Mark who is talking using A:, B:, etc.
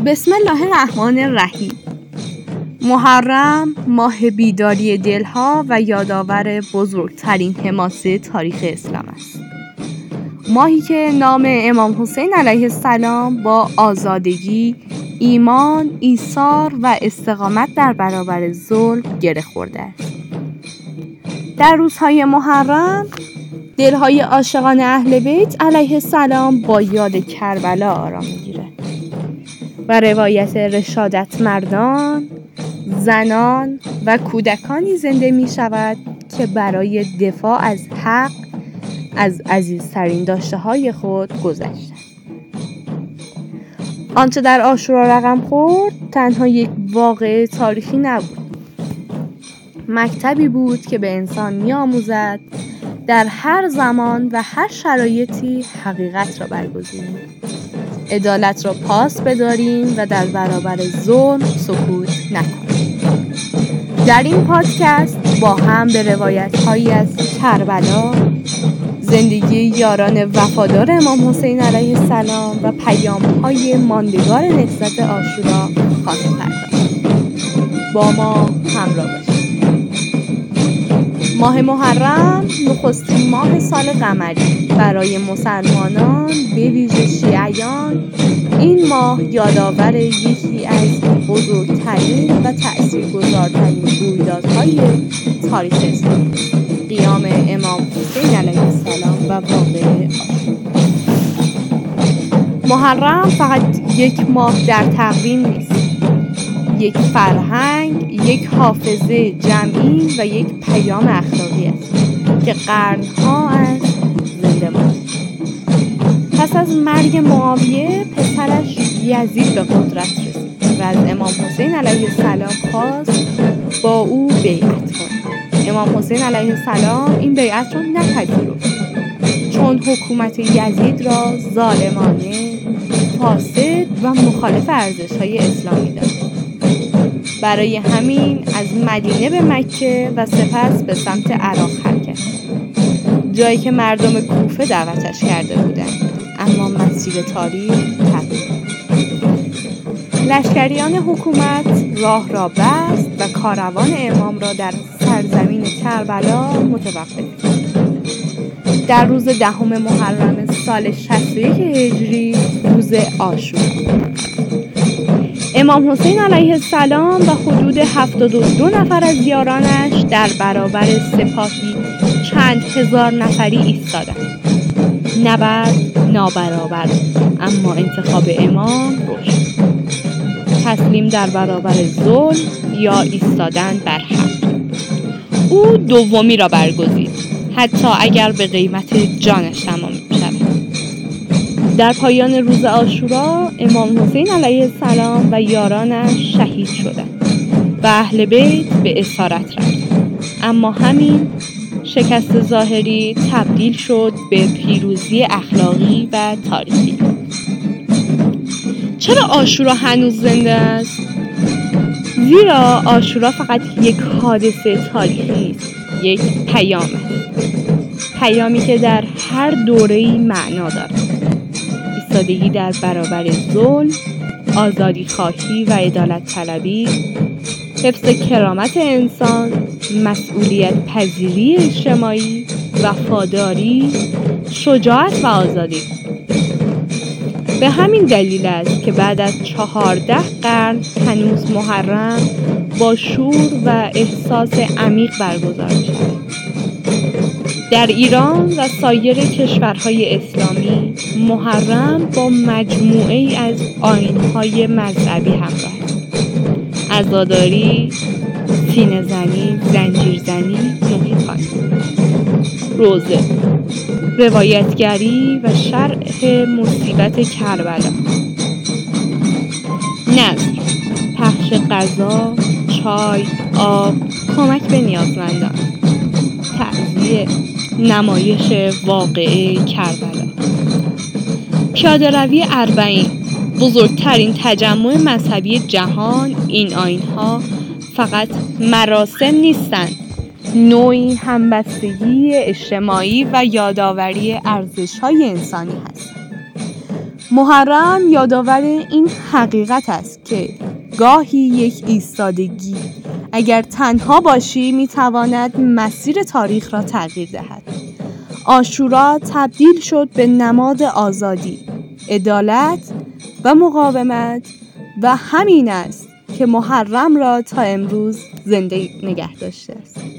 A: بسم الله الرحمن الرحیم. محرم ماه بیداری دلها و یادآور بزرگترین حماسه تاریخ اسلام است. ماهی که نام امام حسین علیه السلام با آزادگی، ایمان، ایثار و استقامت در برابر ظلم گره خورده است. در روزهای محرم دلهای عاشقان اهل بیت علیه السلام با یاد کربلا آرام می‌گیرد و روایت رشادت مردان، زنان و کودکانی زنده می شود که برای دفاع از حق از عزیزترین داشته های خود گذشتند. آنچه در عاشورا رقم خورد تنها یک واقعه تاریخی نبود، مکتبی بود که به انسان می آموزد در هر زمان و هر شرایطی حقیقت را برگزینیم، عدالت را پاس بداریم و در برابر ظلم سکوت نکنیم. در این پادکست با هم به روایت‌هایی از کربلا، زندگی یاران وفادار امام حسین علیه السلام و پیام‌های ماندگار نهضت عاشورا خواهیم پرداخت. با ما همراه باشید. ماه محرم نخستین ماه سال قمری برای مسلمانان به ویژه شیعیان. این ماه یادآور یکی از بزرگترین و تأثیرگذارترین رویدادهای تاریخ اسلام، قیام امام حسین علیه السلام و واقعه محرم فقط یک ماه در تقویم نیست، یک فرهنگ، یک حافظه جمعی و یک پیام اخلاقی است که قرنها از زنده مانده. پس از مرگ معاویه پسرش یزید به قدرت رسید و از امام حسین علیه السلام خواست با او بیعت کند. امام حسین علیه السلام این بیعت را نپذیرفت، چون حکومت یزید را ظالمانه، فاسد و مخالف ارزش‌های اسلامی داشت. برای همین از مدینه به مکه و سپس به سمت عراق حرکت، جایی که مردم کوفه دعوتش کرده بودند، اما مسیر تاریخ تغییر. لشکریان حکومت راه را بست و کاروان امام را در سرزمین کربلا متوقف کرد. در روز 10 محرم سال 61 هجری، روز عاشورا، امام حسین علیه السلام و حدود 72 نفر از یارانش در برابر سپاهی چند هزار نفری ایستادند. نبرد نابرابر، اما انتخاب امام روشن: تسلیم در برابر ظلم یا ایستادن بر حق. او دومی را برگزید، حتی اگر به قیمت جانش تمام شود. در پایان روز عاشورا امام حسین علیه السلام و یارانش شهید شدند و اهل بیت به اسارت رفتند، اما همین شکست ظاهری تبدیل شد به پیروزی اخلاقی و تاریخی. چرا عاشورا هنوز زنده است؟ زیرا عاشورا فقط یک حادثه تاریخی نیست، یک پیام است. پیامی که در هر دوره‌ای معنا دارد: ایستادگی در برابر ظلم، آزادی خواهی و عدالت طلبی، حفظ کرامت انسان، مسئولیت پذیری اجتماعی، وفاداری، شجاعت و آزادی. به همین دلیل است که بعد از 14 قرن هنوز محرم با شور و احساس عمیق برگزار می‌شود. در ایران و سایر کشورهای اسلامی محرم با مجموعه‌ای از آیین‌های مذهبی همراه است: عزاداری، سینه‌زنی، زنجیرزنی، نوحه‌خوانی، روزه، روایتگری و شرح مصیبت کربلا، نذر، پخش غذا، چای، آب، کمک به نیازمندان، تعزیه، نمایش واقعه کربلا. پیاده‌روی اربعین، بزرگترین تجمع مذهبی جهان. این آیین‌ها فقط مراسم نیستند، نوعی همبستگی اجتماعی و یادآوری ارزش‌های انسانی هستند. محرم یادآور این حقیقت است که گاهی یک ایستادگی اگر تنها باشی میتواند مسیر تاریخ را تغییر دهد. عاشورا تبدیل شد به نماد آزادی، عدالت و مقاومت و همین است که محرم را تا امروز زنده نگه داشته است.